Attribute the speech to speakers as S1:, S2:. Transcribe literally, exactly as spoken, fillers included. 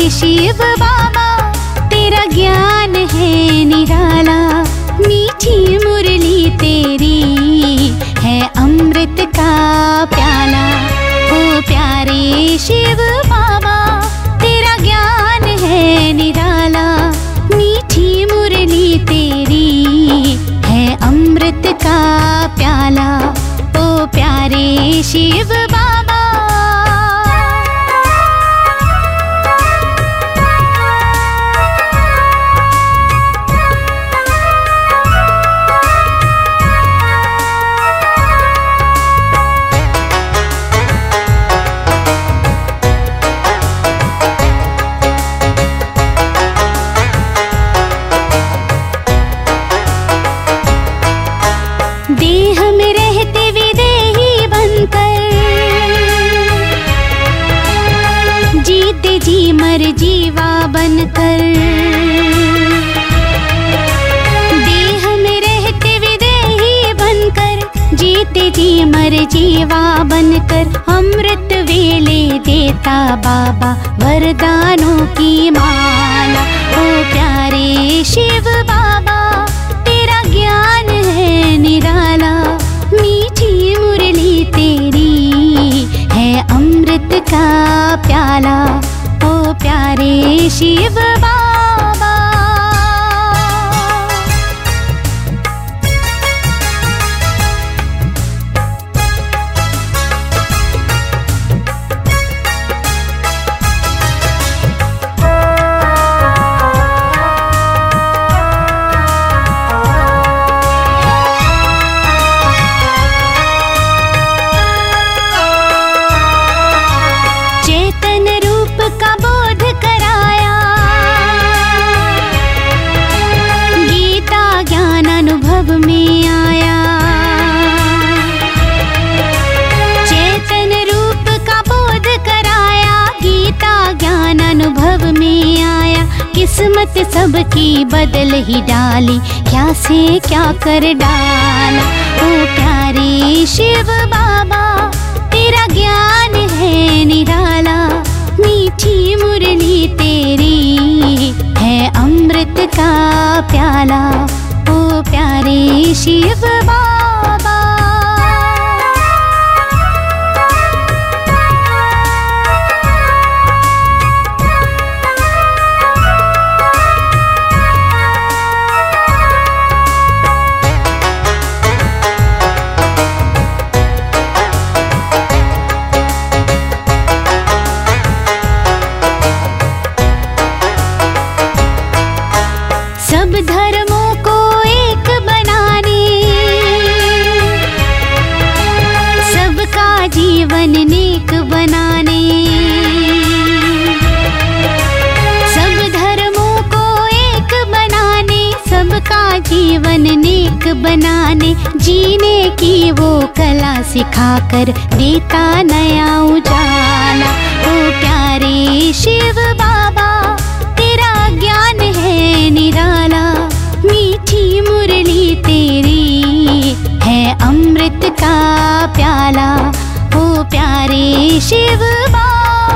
S1: शिव बाबा तेरा ज्ञान है निराला। मीठी मुरली तेरी है अमृत का प्याला। ओ प्यारे शिव बाबा तेरा ज्ञान है निराला। मीठी मुरली तेरी है अमृत का प्याला। ओ प्यारे शिव बाबा। देह में रहते विदेही बनकर, जीते जी मर जीवा बनकर। देह में रहते विदेही बनकर, जीते जी मर जीवा बनकर। अमृत वेले देता बाबा वरदानों की माला। ओ प्यारे शिव बाबा तेरा ज्ञान है निराला। मीठी मुरली तेरी है अमृत का प्याला। ओ प्यारे शिव बाबा। चेतन रूप का बोध कराया, गीता ज्ञान अनुभव में आया। चेतन रूप का बोध कराया, गीता ज्ञान अनुभव में आया। किस्मत सबकी बदल ही डाली, क्या से क्या कर डाला। ओ प्यारे शिव बाबा तेरा ज्ञान है निराला। मीठी मुरली तेरी है अमृत का प्याला। ओ प्यारे शिव बाबा। सब धर्मों को एक बनाने, सबका जीवन नेक बनाने। सब धर्मों को एक बनाने, सबका जीवन नेक बनाने। जीने की वो कला सिखाकर देता नया उजाला। ओ प्यारे शिव बाबा तेरा ज्ञान है निराला। मीठी मुरली तेरी है अमृत का प्याला। ओ प्यारे शिव बाबा।